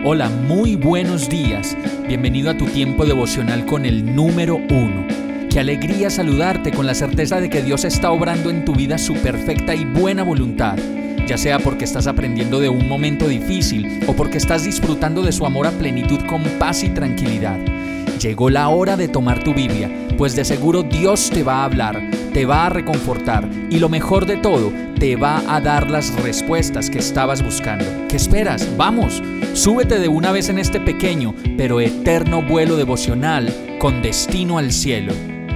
Hola, muy buenos días. Bienvenido a tu tiempo devocional con el número 1. Qué alegría saludarte con la certeza de que Dios está obrando en tu vida su perfecta y buena voluntad, ya sea porque estás aprendiendo de un momento difícil o porque estás disfrutando de su amor a plenitud con paz y tranquilidad. Llegó la hora de tomar tu Biblia, pues de seguro Dios te va a hablar, te va a reconfortar y lo mejor de todo, te va a dar las respuestas que estabas buscando. ¿Qué esperas? ¡Vamos! Súbete de una vez en este pequeño pero eterno vuelo devocional con destino al cielo.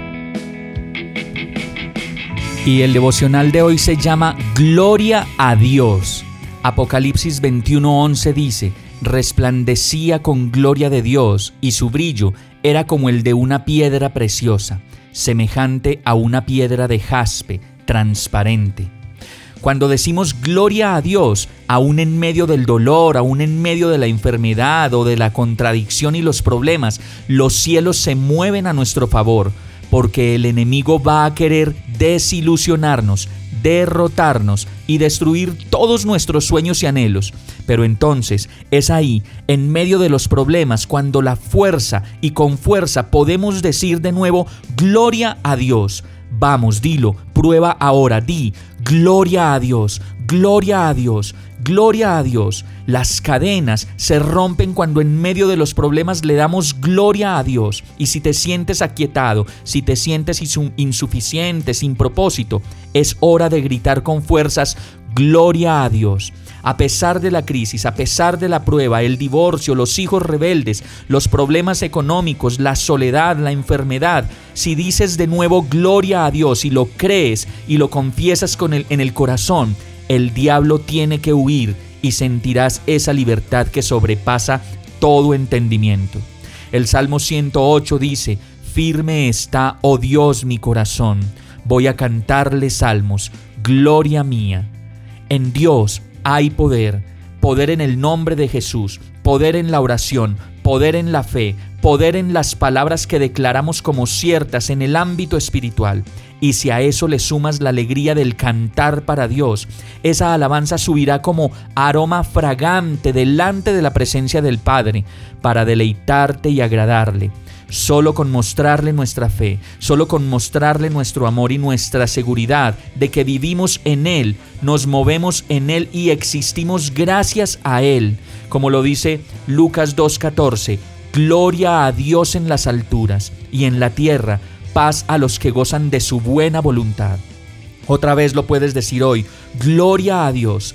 Y el devocional de hoy se llama Gloria a Dios. Apocalipsis 21:11 dice: resplandecía con gloria de Dios, y su brillo era como el de una piedra preciosa, semejante a una piedra de jaspe, transparente. Cuando decimos gloria a Dios, aún en medio del dolor, aún en medio de la enfermedad o de la contradicción y los problemas, los cielos se mueven a nuestro favor, porque el enemigo va a querer desilusionarnos, derrotarnos y destruir todos nuestros sueños y anhelos. Pero entonces es ahí, en medio de los problemas, cuando la fuerza y con fuerza podemos decir de nuevo, gloria a Dios. Vamos, dilo, prueba ahora, di, gloria a Dios, gloria a Dios, gloria a Dios. Las cadenas se rompen cuando en medio de los problemas le damos gloria a Dios. Y si te sientes aquietado, si te sientes insuficiente, sin propósito, es hora de gritar con fuerzas, gloria a Dios. A pesar de la crisis, a pesar de la prueba, el divorcio, los hijos rebeldes, los problemas económicos, la soledad, la enfermedad, si dices de nuevo gloria a Dios y lo crees y lo confiesas en el corazón, el diablo tiene que huir y sentirás esa libertad que sobrepasa todo entendimiento. El Salmo 108 dice: firme está, oh Dios, mi corazón. Voy a cantarle salmos, gloria mía. En Dios hay poder, poder en el nombre de Jesús, poder en la oración, poder en la fe, poder en las palabras que declaramos como ciertas en el ámbito espiritual. Y si a eso le sumas la alegría del cantar para Dios, esa alabanza subirá como aroma fragante delante de la presencia del Padre para deleitarte y agradarle. Solo con mostrarle nuestra fe, solo con mostrarle nuestro amor y nuestra seguridad de que vivimos en Él, nos movemos en Él y existimos gracias a Él. Como lo dice Lucas 2:14, gloria a Dios en las alturas y en la tierra, paz a los que gozan de su buena voluntad. Otra vez lo puedes decir hoy, gloria a Dios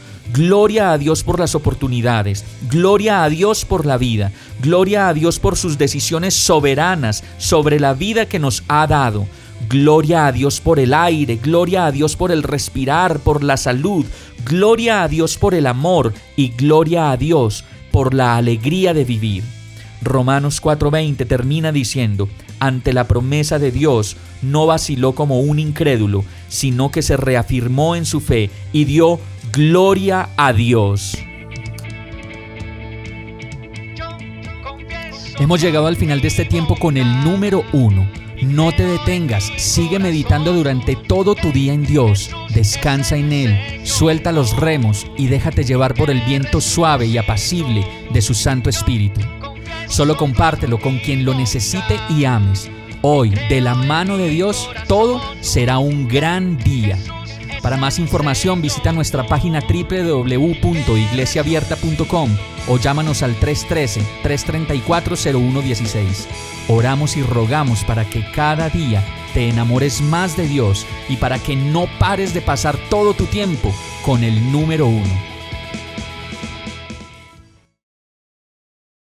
por las oportunidades, gloria a Dios por la vida, gloria a Dios por sus decisiones soberanas sobre la vida que nos ha dado, gloria a Dios por el aire, gloria a Dios por el respirar, por la salud, gloria a Dios por el amor y gloria a Dios por la alegría de vivir. Romanos 4:20 termina diciendo: ante la promesa de Dios no vaciló como un incrédulo, sino que se reafirmó en su fe y dio gloria a Dios. Hemos llegado al final de este tiempo con el número 1. No te detengas, sigue meditando durante todo tu día en Dios, descansa en Él, suelta los remos y déjate llevar por el viento suave y apacible de su Santo Espíritu. Solo compártelo con quien lo necesite y ames. Hoy, de la mano de Dios, todo será un gran día. Para más información, visita nuestra página www.iglesiaabierta.com o llámanos al 313-334-0116. Oramos y rogamos para que cada día te enamores más de Dios y para que no pares de pasar todo tu tiempo con el número 1.